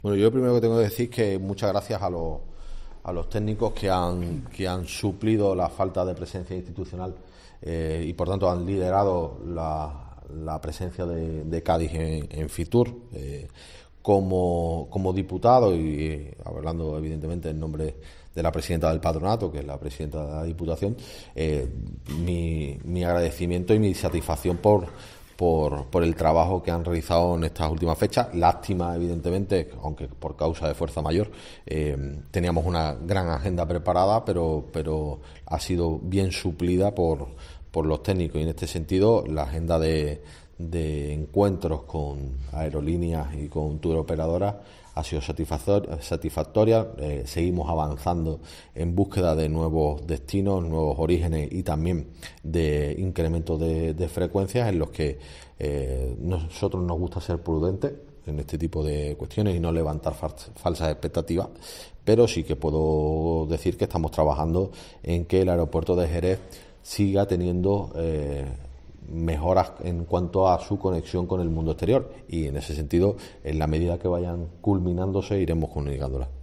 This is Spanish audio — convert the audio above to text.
Bueno, yo lo primero que tengo que decir es que muchas gracias a los técnicos que han suplido la falta de presencia institucional y por tanto han liderado la presencia de Cádiz en Fitur. Como diputado y hablando evidentemente en nombre de la presidenta del patronato, que es la presidenta de la Diputación, mi agradecimiento y mi satisfacción por el trabajo que han realizado en estas últimas fechas. Lástima, evidentemente, aunque por causa de fuerza mayor, teníamos una gran agenda preparada, pero ha sido bien suplida por los técnicos, y en este sentido la agenda de encuentros con aerolíneas y con tour operadoras ha sido satisfactoria. Seguimos avanzando en búsqueda de nuevos destinos, nuevos orígenes y también de incremento de frecuencias en los que nosotros nos gusta ser prudentes en este tipo de cuestiones y no levantar falsas expectativas, pero sí que puedo decir que estamos trabajando en que el aeropuerto de Jerez siga teniendo mejoras en cuanto a su conexión con el mundo exterior, y en ese sentido, en la medida que vayan culminándose, iremos comunicándolas.